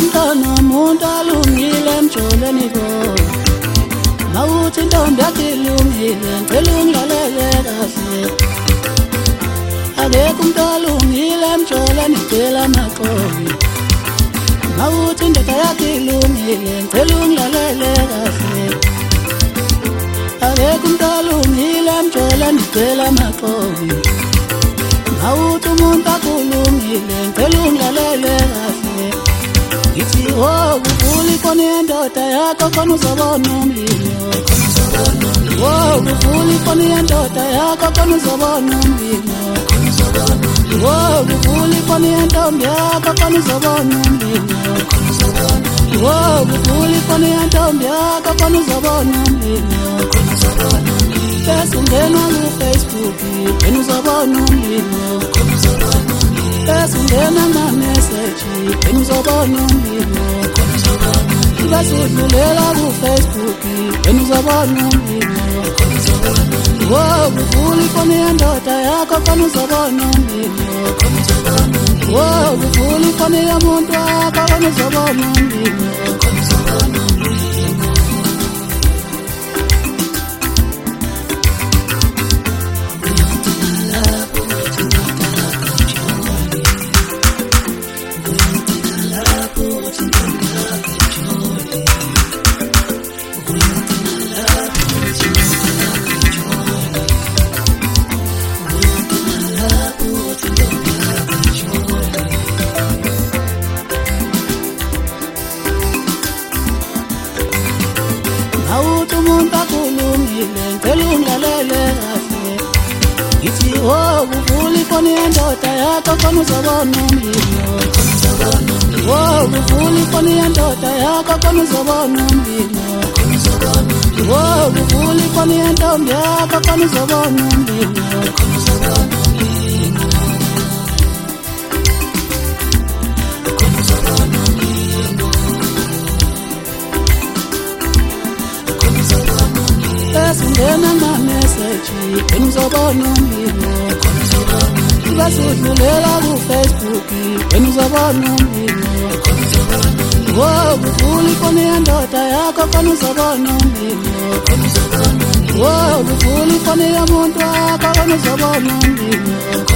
umntwana umuntu alungile emjoleni ko mawuthi intombi yakhe ilungile ngicela ungilalele kahle akekho umuntu alungile emjoleni ngicela amaxoli mawuthi indoda yakhe ilungile ngicela ungilalele kahle akekho umuntu alungile emjoleni ngicela amaxoli mawuthi umuntu akulungile ngicela ungilalele kahle ngithi oh uvule ifoni yendoda yakho khona uzobona umlilo oh uvule ifoni yendoda yakho khona uzobona umlilo oh uvule ifoni yentombi yakho khona uzobona umlilo oh uvule ifoni yentombi yakho khona uzobona umlilo bese ungena ku-Facebook then uzobona umlilo bese ungena ngama-message then uzobona umlilo bese udlulela ku-Facebook then uzobona umlilo oh uvule ifoni yendoda yakho khona uzobona umlilo oh uvule ifoni yomuntu wakho khona uzobona umlilo awuthi umuntu akulungile ngicela ungilalele kahle ngithi oh uvule ifoni yendoda yakho khona uzobona umlilo oh uvule ifoni yendoda yakho khona uzobona umlilo oh uvule ifoni yentombi yakho khona uzobona umlilo bese ungena ngama-message then uzobona umlilo bese udlulela ku-Facebook then uzobona umlilo oh uvule ifoni yendoda yakho khona uzobona umlilo oh uvule ifoni yomuntu wakho khona uzobona umlilo